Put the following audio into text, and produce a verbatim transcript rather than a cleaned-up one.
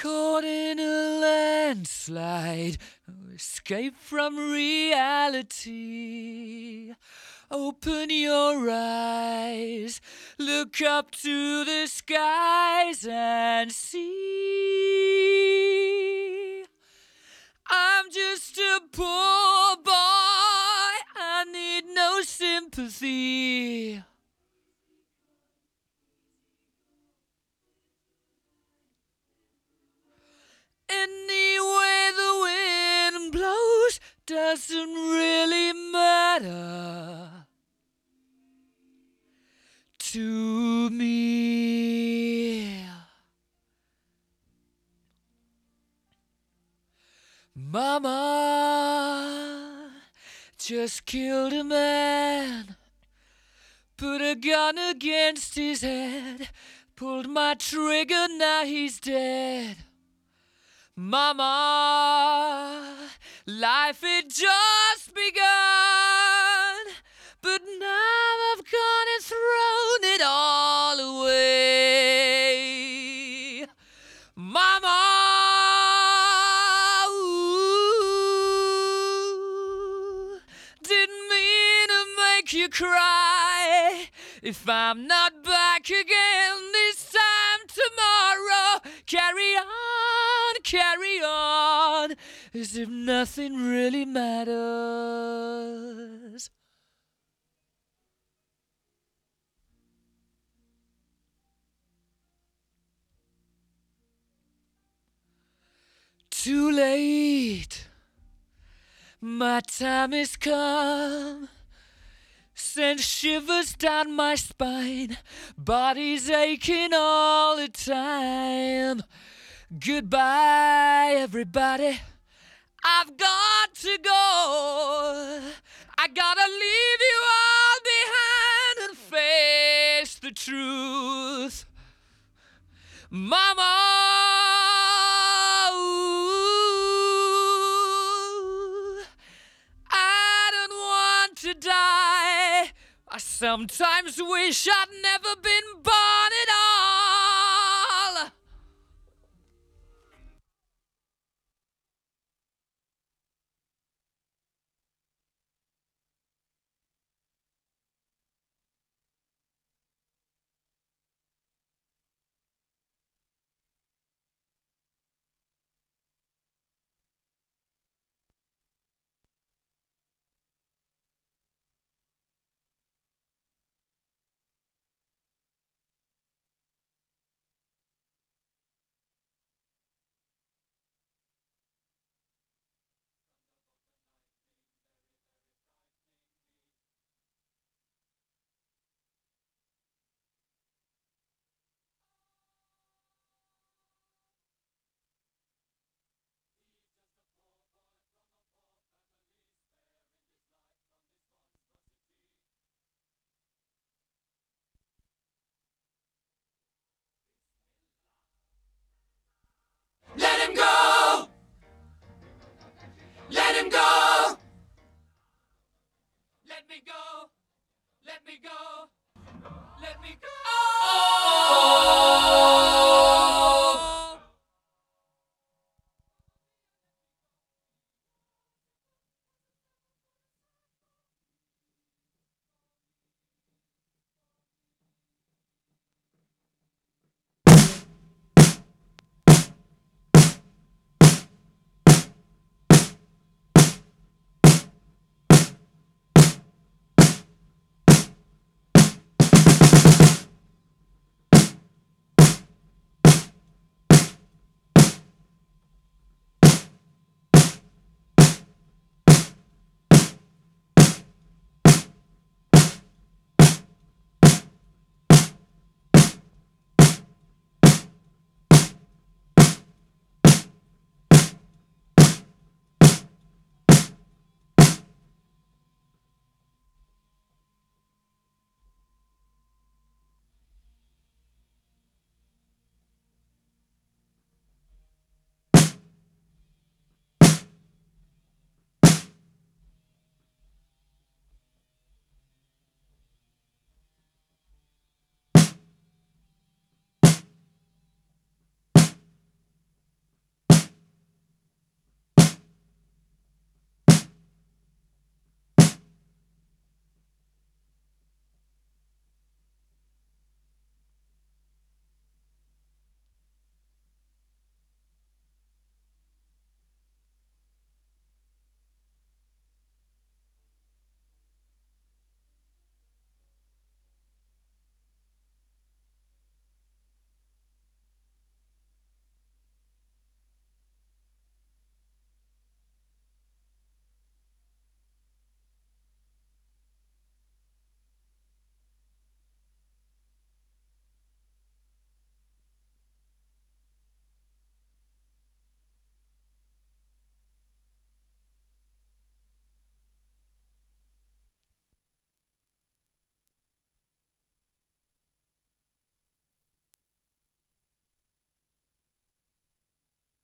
Caught in a landslide, escape from reality. Open your eyes, look up to the skies and see. I'm just a poor boy, I need no sympathy. Any way the wind blows doesn't really matter to me. Mama just killed a man, put a gun against his head, pulled my trigger, now he's dead. Mama, life had just begun, but now I've gone and thrown it all away. Mama, ooh, didn't mean to make you cry. If I'm not back again this time tomorrow, carry on, carry on, as if nothing really matters. Too late, my time has come. Send shivers down my spine, body's aching all the time. Goodbye, everybody, I've got to go. I gotta leave you all behind and face the truth. Mama, ooh, I don't want to die. I sometimes wish I'd never